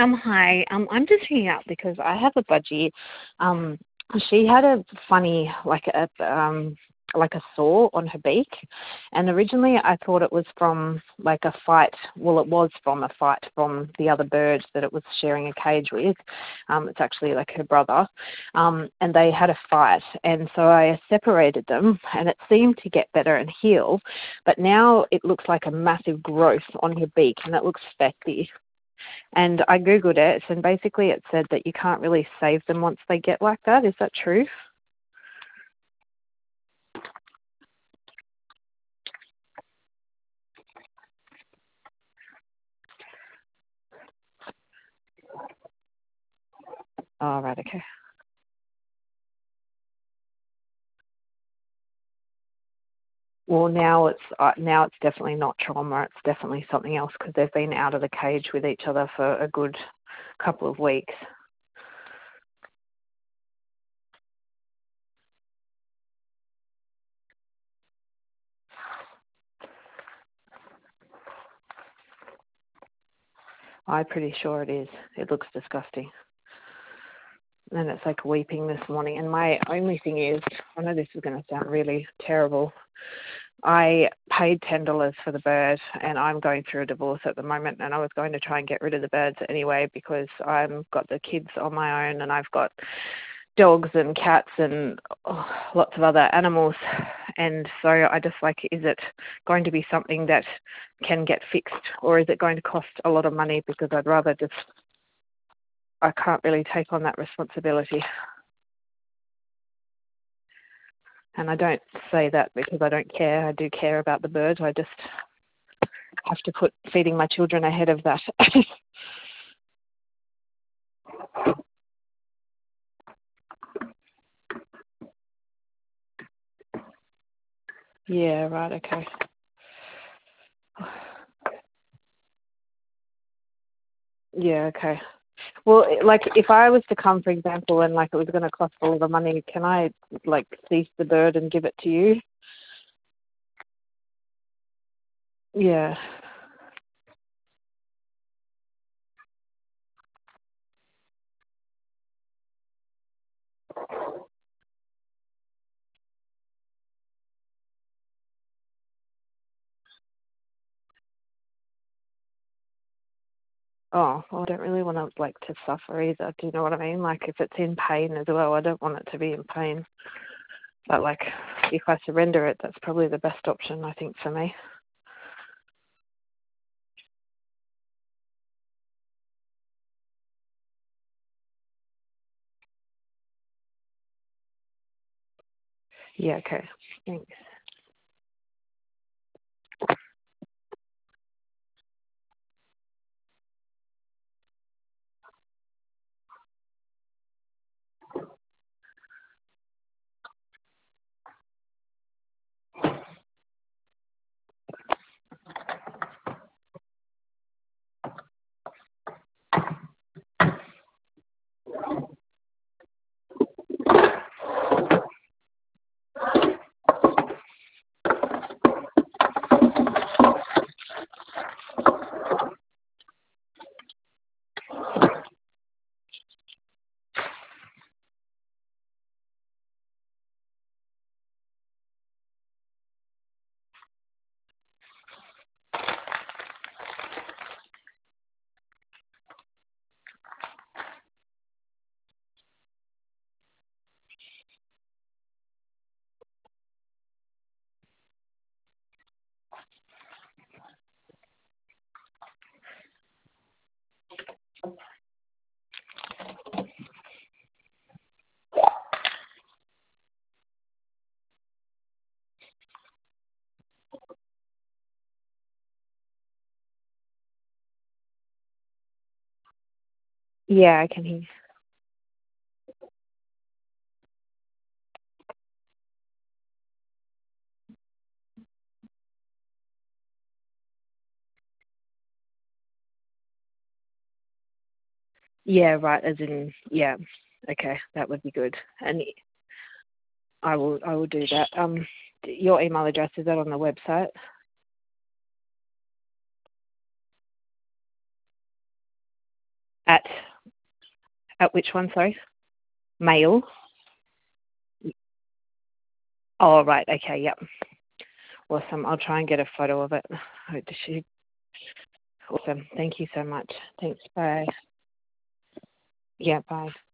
Hi. I'm just ringing up because I have a budgie. Um, she had a funny, like a sore on her beak, and originally I thought it was from like a fight. Well, it was from a fight from the other bird that it was sharing a cage with. It's actually like her brother, and they had a fight, and so I separated them, and it seemed to get better and heal, but now it looks like a massive growth on her beak, and it looks fatty. And I Googled it, and basically it said that you can't really save them once they get like that. Is that true? Oh, right, okay. Well, now it's definitely not trauma. It's definitely something else because they've been out of the cage with each other for a good couple of weeks. I'm pretty sure it is. It looks disgusting. And it's like weeping this morning. And my only thing is, I know this is going to sound really terrible. I paid $10 for the bird, and I'm going through a divorce at the moment, and I was going to try and get rid of the birds anyway because I've got the kids on my own, and I've got dogs and cats and lots of other animals. And so I just like, is it going to be something that can get fixed, or is it going to cost a lot of money? Because I'd rather just, I can't really take on that responsibility. And I don't say that because I don't care. I do care about the birds. I just have to put feeding my children ahead of that. Yeah, right, okay. Yeah, okay. Well, like if I was to come, for example, and like it was going to cost all the money, can I like cease the bird and give it to you? Yeah. Oh, well, I don't really want to like to suffer either. Do you know what I mean? Like if it's in pain as well, I don't want it to be in pain. But like if I surrender it, that's probably the best option, I think, for me. Yeah, okay. Thanks. Yeah, I can hear you. Yeah, right, as in, yeah. Okay, that would be good. And I will do that. Your email address, is that on the website? At which one, sorry? Mail. Oh, right. Okay, yep. Awesome. I'll try and get a photo of it. Awesome. Thank you so much. Thanks. Bye. Yeah, bye.